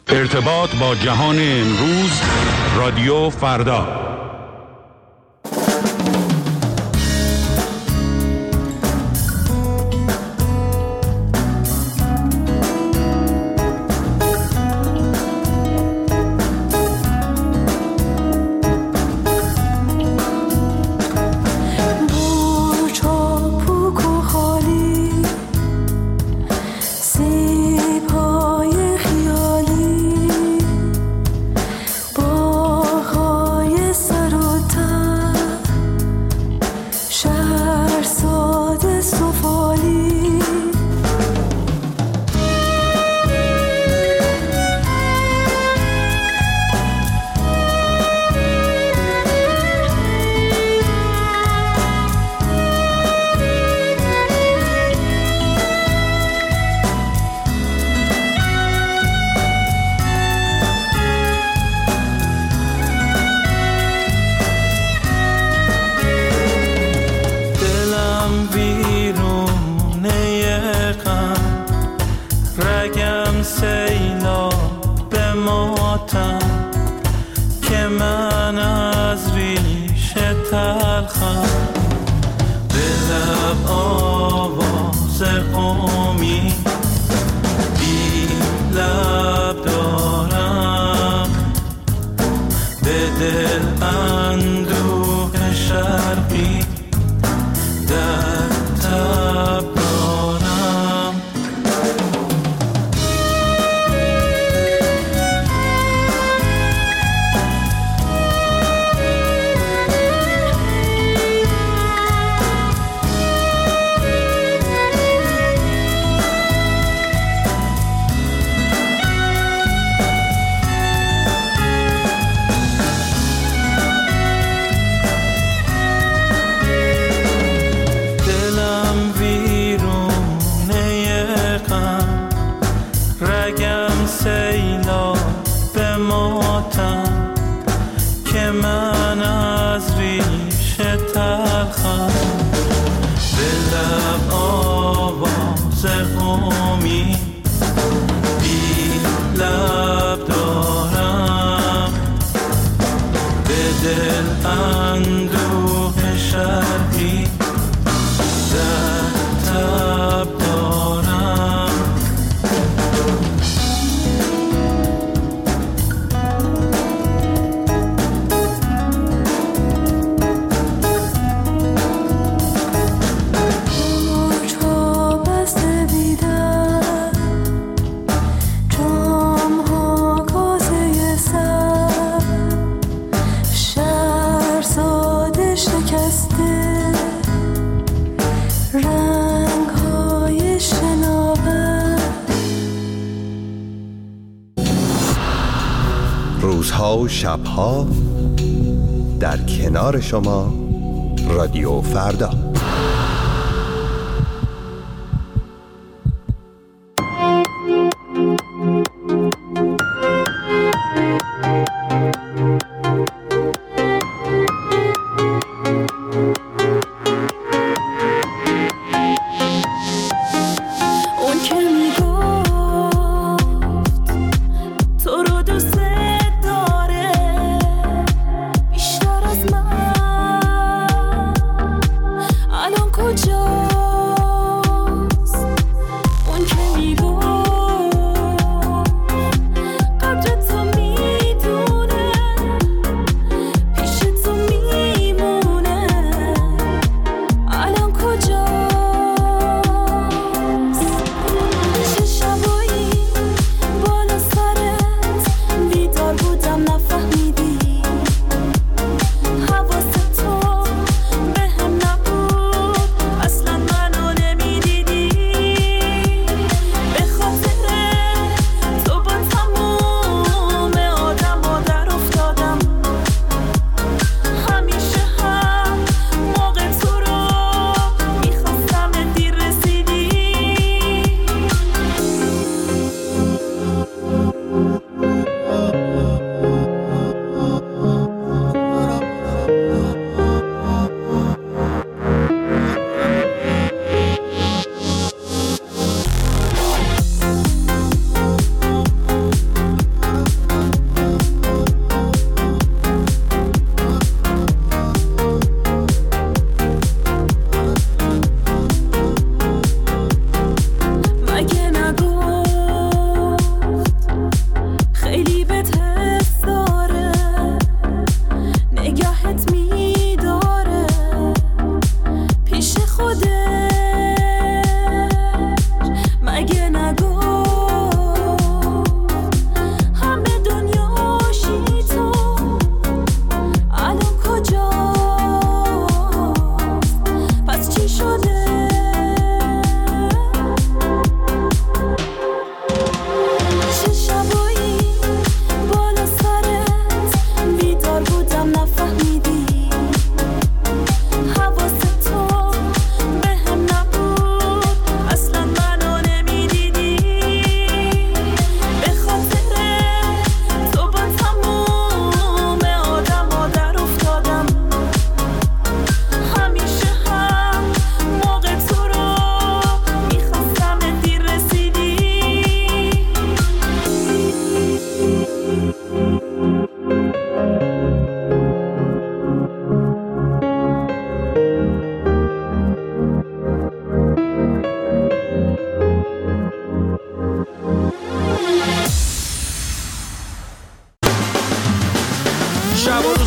ارتباط با جهان امروز، رادیو فردا. روزها و شبها در کنار شما، رادیو فردا.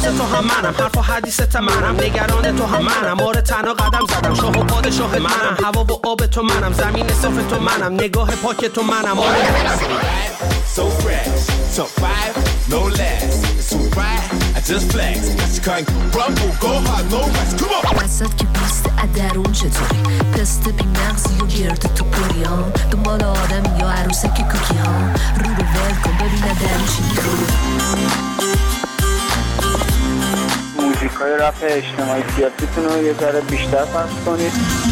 تو هم منم، حرف و حدیثت منم، نگران تو هم منم، آره تنها قدم زدم، شاه و پادشاه منم، هوا و آب تو منم، زمین صاف تو منم، نگاه پاک تو منم. So fresh, top 5, no less. It's alright, I just flex. You can't rumble, go hard, no rest. Come on. وسط که بیست ادرون چطوری؟ دست بی مغزی و گرد تو پریان، دنبال آدم یا عروسک کوکی ها، رو ول کن ببینه درون چی میخوری. موزیکای رپ اجتماعی سیاسیتون رو یه ذره بیشتر پخش کنید.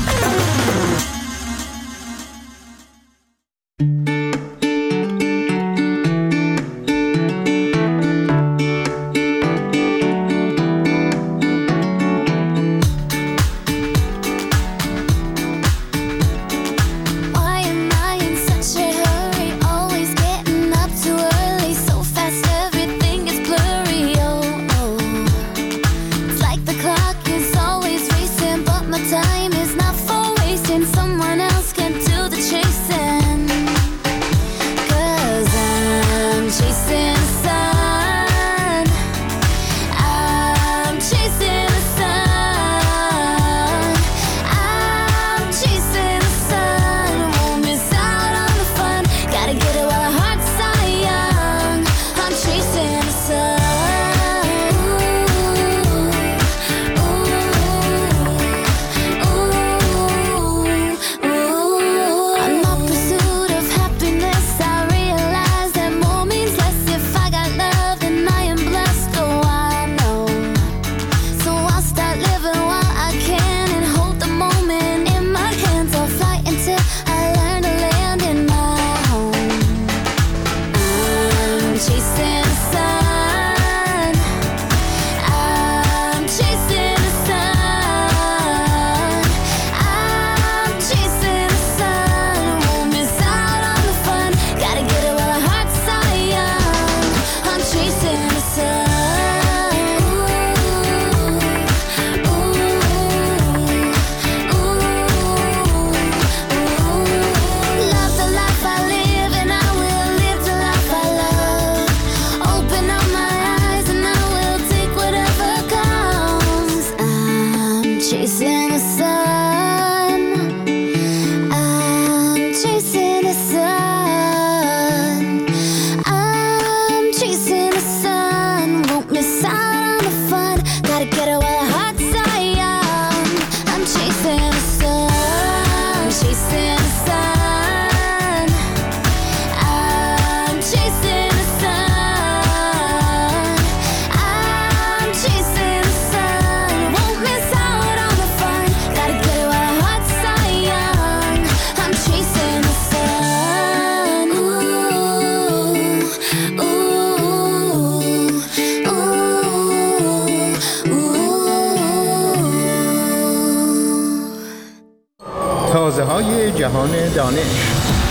تازه‌های جهان دانش.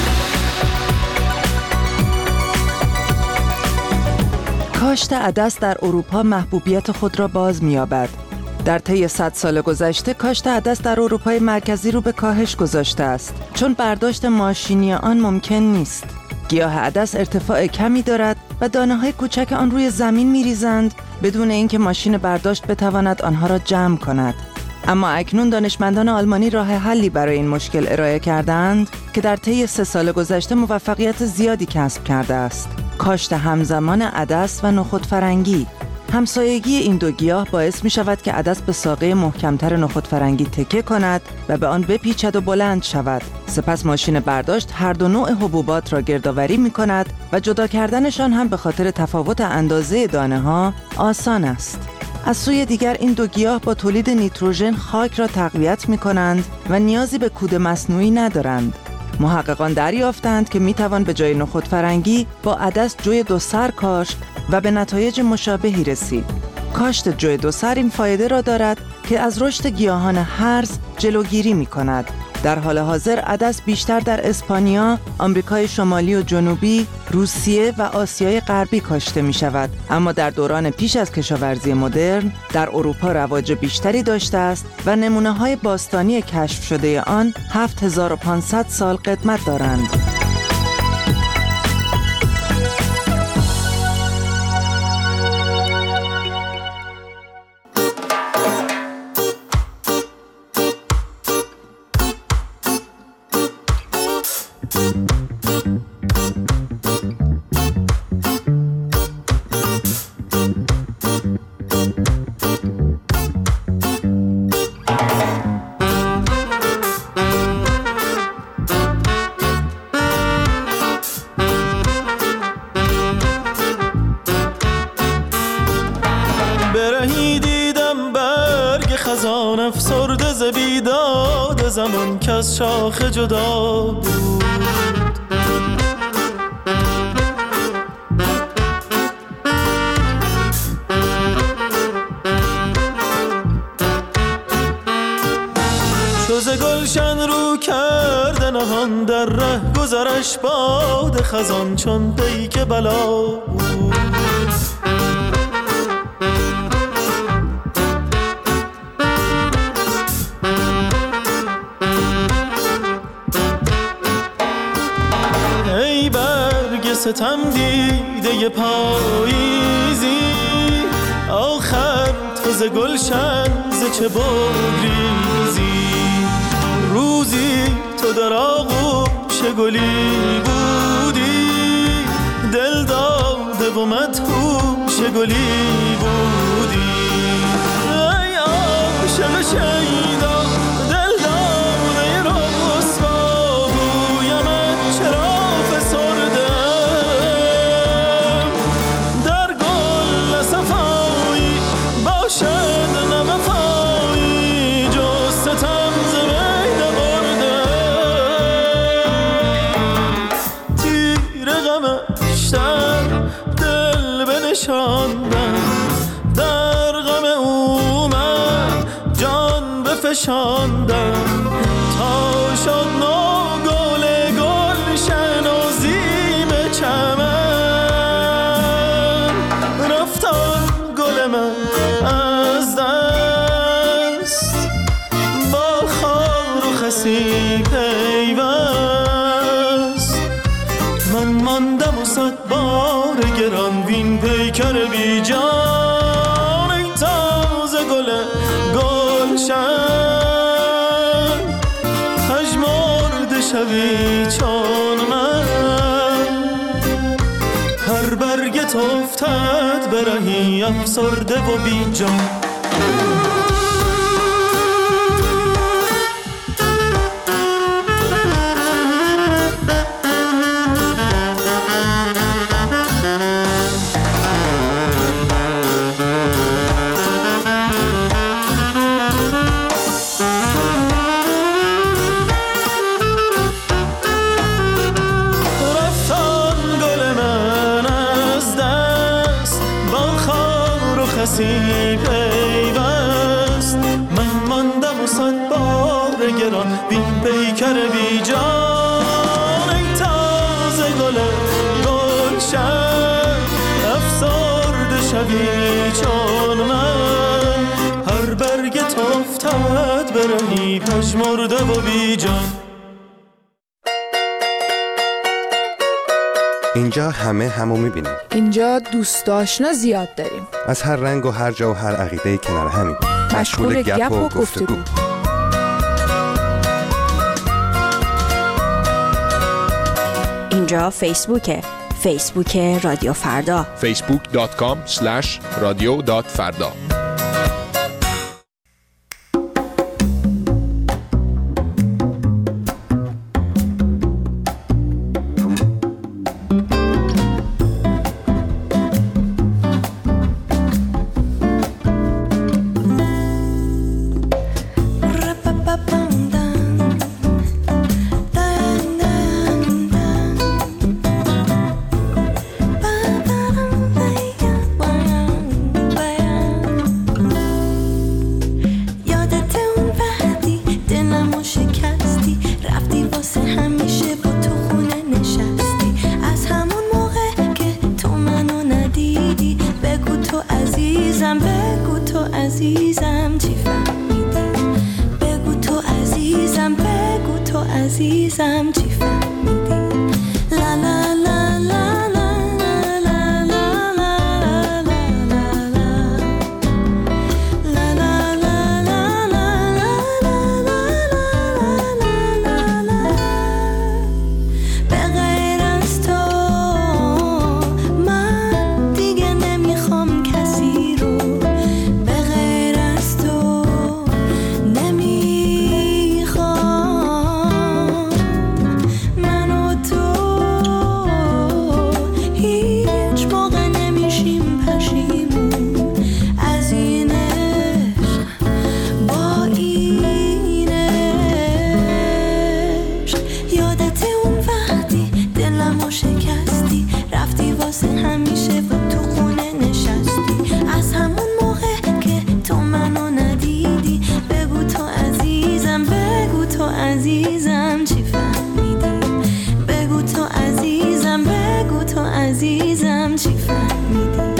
کاشت عدس در اروپا محبوبیت خود را باز می‌یابد. در طی 100 سال گذشته کاشت عدس در اروپای مرکزی رو به کاهش گذاشته است، چون برداشت ماشینی آن ممکن نیست. گیاه عدس ارتفاع کمی دارد و دانه‌های کوچک آن روی زمین می‌ریزند بدون اینکه ماشین برداشت بتواند آنها را جمع کند. اما اکنون دانشمندان آلمانی راه حلی برای این مشکل ارائه کردند که در طی 3 سال گذشته موفقیت زیادی کسب کرده است. کاشت همزمان عدس و نخود فرنگی. همسایگی این دو گیاه باعث می شود که عدس به ساقه محکمتر نخود فرنگی تکیه کند و به آن بپیچد و بلند شود. سپس ماشین برداشت هر دو نوع حبوبات را گردآوری می کند و جدا کردنشان هم به خاطر تفاوت اندازه دانه ها آسان است. از سوی دیگر این دو گیاه با تولید نیتروژن خاک را تقویت می کنند و نیازی به کود مصنوعی ندارند. محققان دریافتند که می توان به جای نخود فرنگی با عدس جوی دو سر کاشت و به نتایج مشابهی رسید. کاشت جوی دو سر این فایده را دارد که از رشد گیاهان هرز جلوگیری می کند. در حال حاضر عدس بیشتر در اسپانیا، آمریکای شمالی و جنوبی، روسیه و آسیای غربی کاشته می شود، اما در دوران پیش از کشاورزی مدرن در اروپا رواج بیشتری داشته است و نمونه‌های باستانی کشف شده آن 7500 سال قدمت دارند. زمان که از شاخ جدا بود. چوز گلشن رو کرده نهان در ره گذرش باد خزان چون پیک بلا بود. ای برگ ستم دیده پاییزی آخر تو ز گلشن ز چه بگریزی. روزی تو در آغوش گلی بودی دل داده و مدهوش گلی بودی. ای عاشق شیدا دل داده رسوا گویمت چرا فسردم در گل صفایی باشد نوفایی جز ستم ز میده بردم. تیر غمش در دل بنشاندم در غم او من جان بفشاندم تا شد نو گل گلشن و زیب چمن. رفتان گل من از دست با خار و خسی پیوست. من ماندم و صد بار گران وین پیکر بی جان. ای تازه گل گلشن پژمرده شوی چون من. هر برگت افتد برهی افسرده و بی جان. پیوست من ماندم و صد بار گران بین پیکر بی جان. ای تازه گل گلشن افسرده شوی چون من. هر برگت افتد برهی پژمرده و بی جان. اینجا همو میبینیم. اینجا دوست آشنا زیاد داریم. از هر رنگ و هر جا و هر عقیده کنار همیم. مشغول گپ و گفتگو. اینجا فیسبوک رادیو فردا. facebook.com/radio.farda. عزیزم چی فهمیدی؟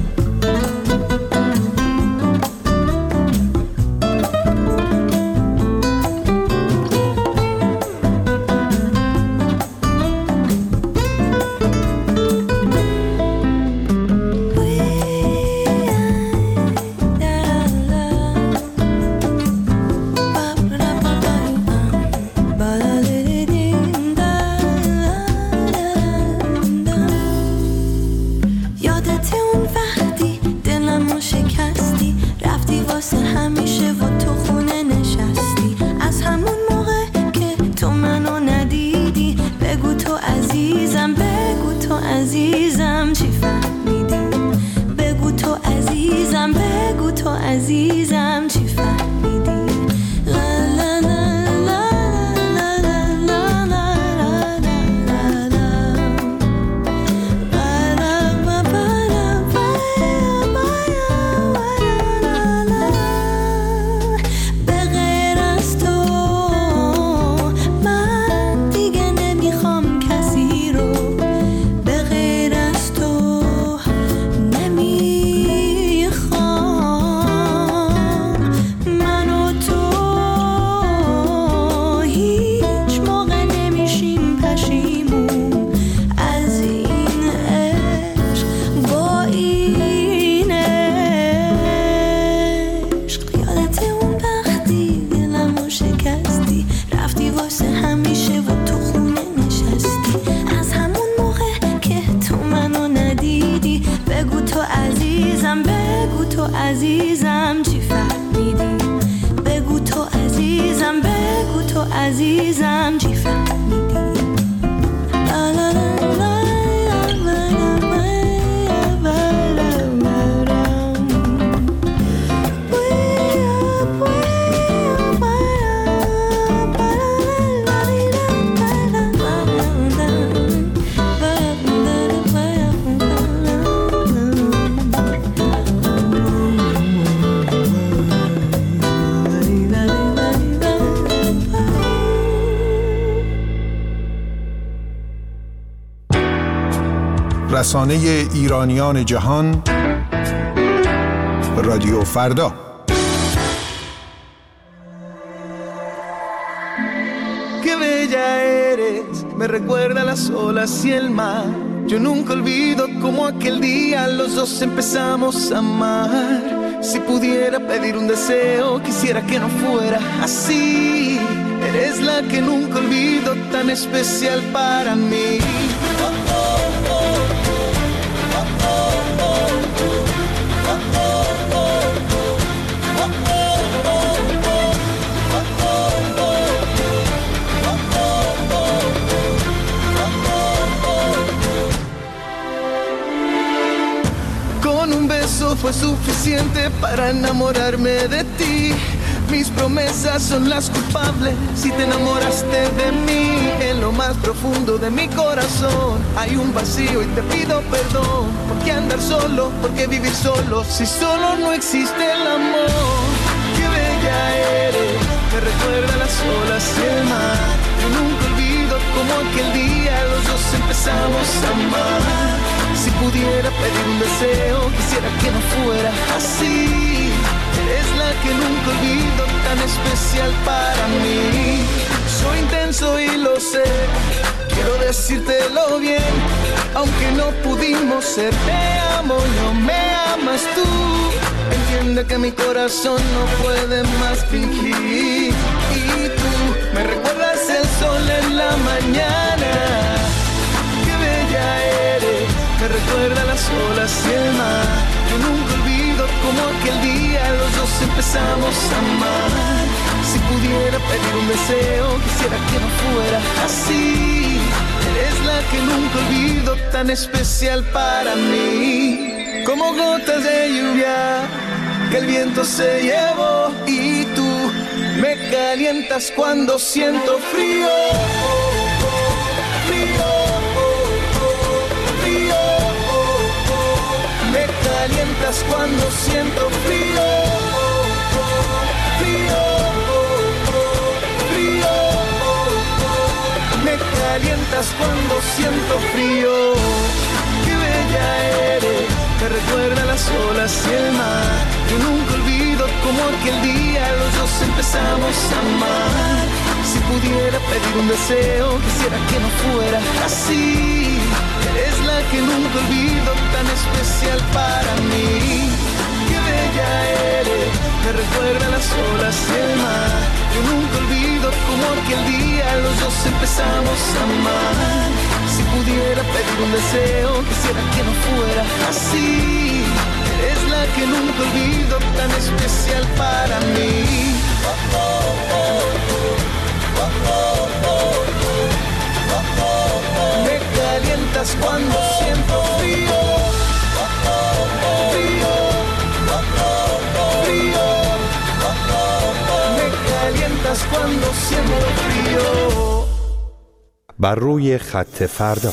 رسانه ایرانیان جهان رادیو فردا. Qué bella eres, me recuerda las olas y el mar. Yo nunca olvido cómo aquel día los dos empezamos a amar. Si pudiera pedir un deseo, quisiera que no fuera así. Eres la que nunca olvido, tan especial para mí. Fue suficiente para enamorarme de ti. Mis promesas son las culpables si te enamoraste de mí. En lo más profundo de mi corazón hay un vacío y te pido perdón. ¿Por qué andar solo? ¿Por qué vivir solo? Si solo no existe el amor. Qué bella eres, me recuerda las olas y el mar. Yo nunca olvido cómo aquel día los dos empezamos a amar. Si pudiera pedir un deseo, quisiera que no fuera así. Eres la que nunca olvido, tan especial para mí. Soy intenso y lo sé, quiero decírtelo bien. Aunque no pudimos ser, te amo, no me amas tú. Entiende que mi corazón no puede más fingir. Y tú me recuerdas el sol en la mañana. Qué bella eres, me recuerda las olas y el mar. Yo nunca olvido cómo aquel día los dos empezamos a amar. Si pudiera pedir un deseo, quisiera que no fuera así. Eres la que nunca olvido, tan especial para mí. Como gotas de lluvia que el viento se llevó. Y tú me calientas cuando siento frío. Me calientas cuando siento frío, frío, frío. Me calientas cuando siento frío. Qué olas y el mar. Yo nunca olvido como aquel día los dos empezamos a amar. Si pudiera pedir un deseo, quisiera que no fuera así. Eres la que nunca olvido, tan especial para mí. Qué bella eres, me recuerda las olas y el mar. Yo nunca olvido como aquel día los dos empezamos a amar. Si pudiera pedir un deseo, quisiera que no fuera así. Eres la que nunca olvido, tan especial para mí. Me calientas cuando siento frío. Frío. Frío. Me calientas cuando siento frío. بر روی خط فردا.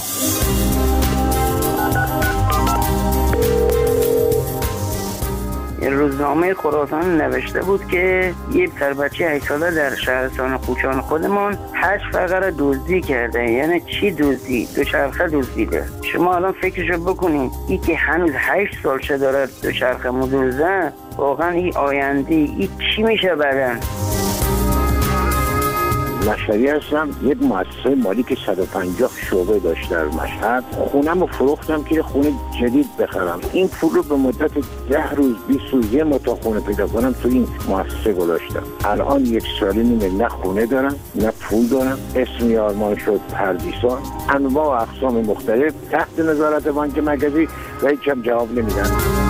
روزنامه خراسان نوشته بود که یه پسر بچه 8 ساله در شهرستان کوچان خودمون 8 فقره دزدی کرده. یعنی چی دزدی؟ دوچرخه دزدیده. شما الان فکرشو بکنید، این که هنوز 8 سالشه داره دوچرخه مدوزه، واقعا این آینده این چی میشه بعدن؟ مشهدی هستم. یک مؤسسه مالی که 150 شعبه داشت در مشهد. خونم رو فروختم که خونه جدید بخرم. این پول رو به مدت 10 روز 20 روز یه متا خونه پیدا کنم تو این مؤسسه گذاشتم. الان 1 سال نیمه نه خونه دارم نه پول دارم. اسم آرمان شد پردیسان. انواع و اقسام مختلف تحت نظارت بانک مرکزی و هیچ هم جواب نمیدن.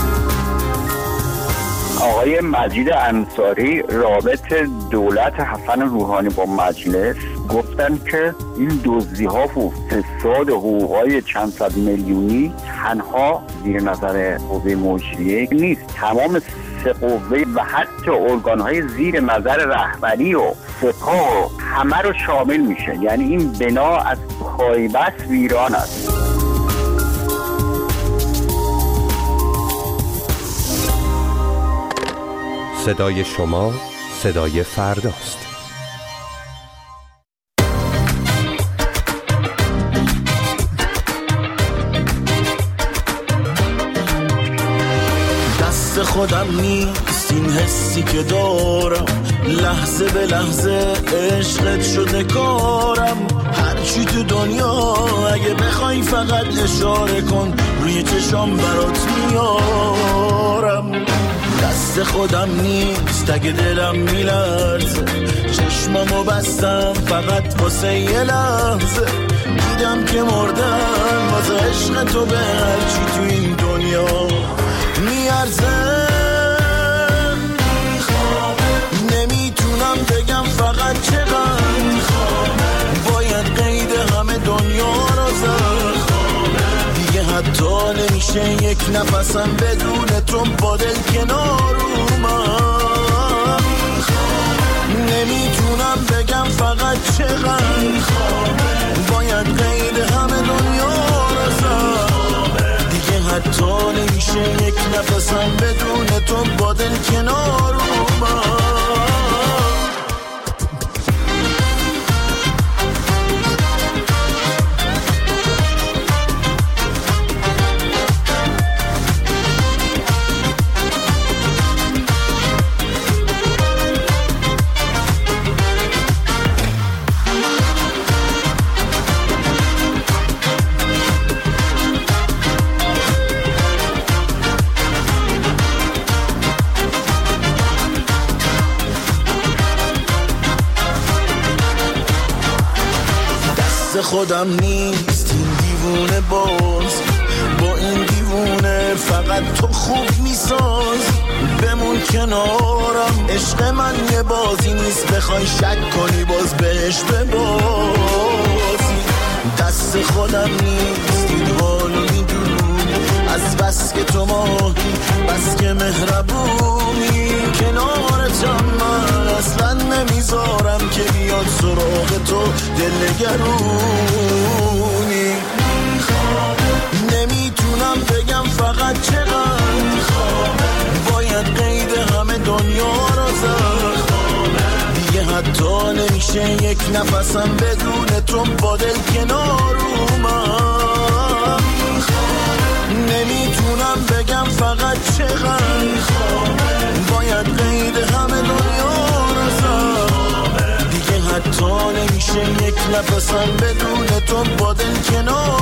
آقای مجید انصاری رابط دولت حسن روحانی با مجلس گفتن که این دزدی ها و فساد حقوقای چند صد میلیونی تنها زیر نظر قوه مجریه نیست، تمام 3 قوه و حتی ارگان های زیر نظر رهبری و سپاه همه رو شامل میشه. یعنی این بنا از پایبست ویران است. صدای شما صدای فرداست. دست خودم نیست این حسی که دارم، لحظه به لحظه عشقت شده کارم. هرچی تو دنیا اگه بخوای فقط اشاره کن، روی چشام برات میارم. دست خودم نیست اگه دلم میلرزه، چشمامو بستم فقط واسه یه لحظه. دیدم که مردم واسه عشق تو به هرچی تو این دنیا میارزه. نمیتونم بگم فقط چقدر باید قید همه دنیا رو زد. دیگه حتی نمیشه یک نفسم بدون تو با دل کنار اومد. نمیتونم بگم فقط چقدر باید قید همه دنیا رو زد. دیگه حتی نمیشه یک نفسم بدون تو با دل کنار اومد. خودم نیست این دیوونه باز، با این دیوونه فقط تو خوب میساز. بمون کنارم، عشق من یه بازی نیست بخوای شک کنی باز بهش ببازی. دست خودم نیست این حالو میدونی، از بس که تو ماهی بس که مهربونی. کنارتم من اصلا نمیذارم که بیاد سراغ تو دلنگرونی. نمیتونم بگم فقط چقدر باید قید همه دنیا رو زد. دیگه حتی نمیشه یک نفسم بدون تو با دل کنار اومد. نمیتونم بگم فقط چقدر نمیشه یک نفسم بدون تو با دل کنار.